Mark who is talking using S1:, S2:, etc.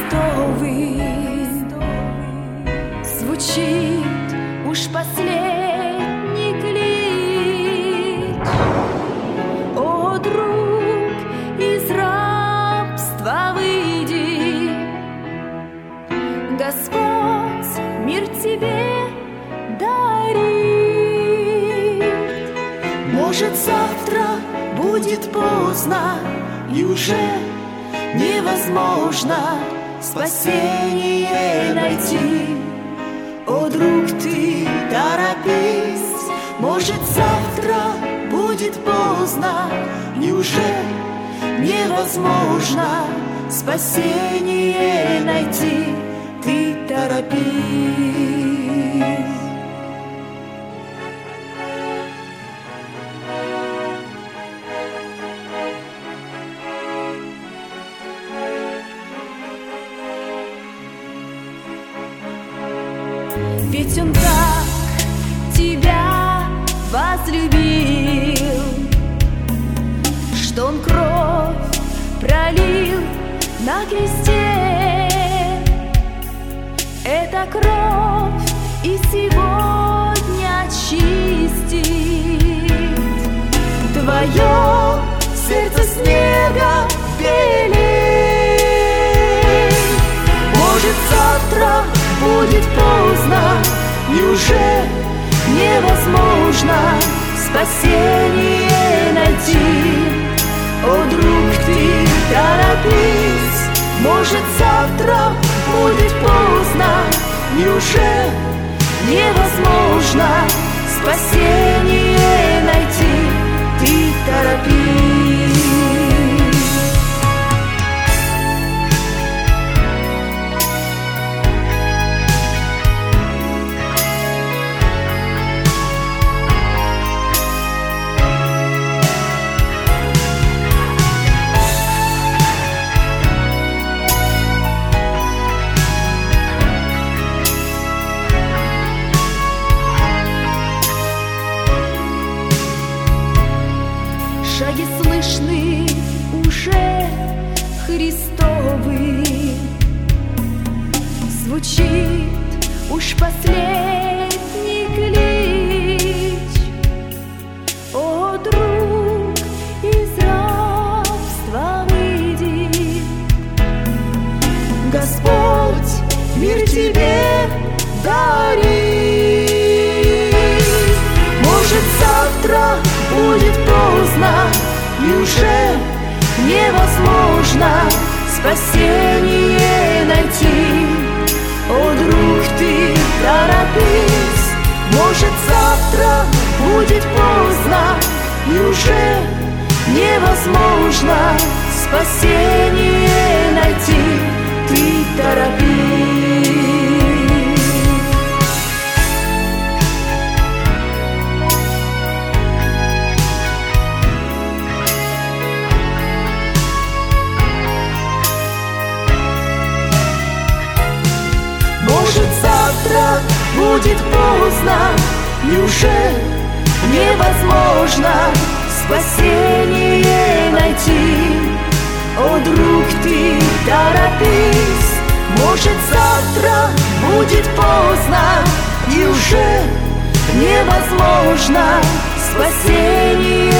S1: Христовый звучит уж последний клич. О, друг, из рабства выйди, Господь мир тебе дарит.
S2: Может, завтра будет поздно, и уже невозможно спасение найти. О, друг, ты торопись, может, завтра будет поздно, и уже невозможно спасение найти. Ты торопись.
S1: Ведь Он так тебя возлюбил, что Он кровь пролил на кресте. Эта кровь и сегодня очистит твое сердце снега белей.
S2: Может, завтра будет поздно, и уже невозможно спасение найти. О, друг, ты торопись, может, завтра будет поздно, и уже невозможно спасение найти. Ты торопись.
S1: Шаги слышны уже Христовы, звучит уж последний клич. О, друг, из рабства выйди,
S2: Господь мир тебе дарит. Может, завтра будет поздно, и уже невозможно спасение найти. О, друг, ты торопись, может, завтра будет поздно, и уже невозможно спасение найти. Ты торопись. Может, завтра будет поздно, и уже невозможно спасение найти. О, друг, ты торопись, может, завтра будет поздно, и уже невозможно спасение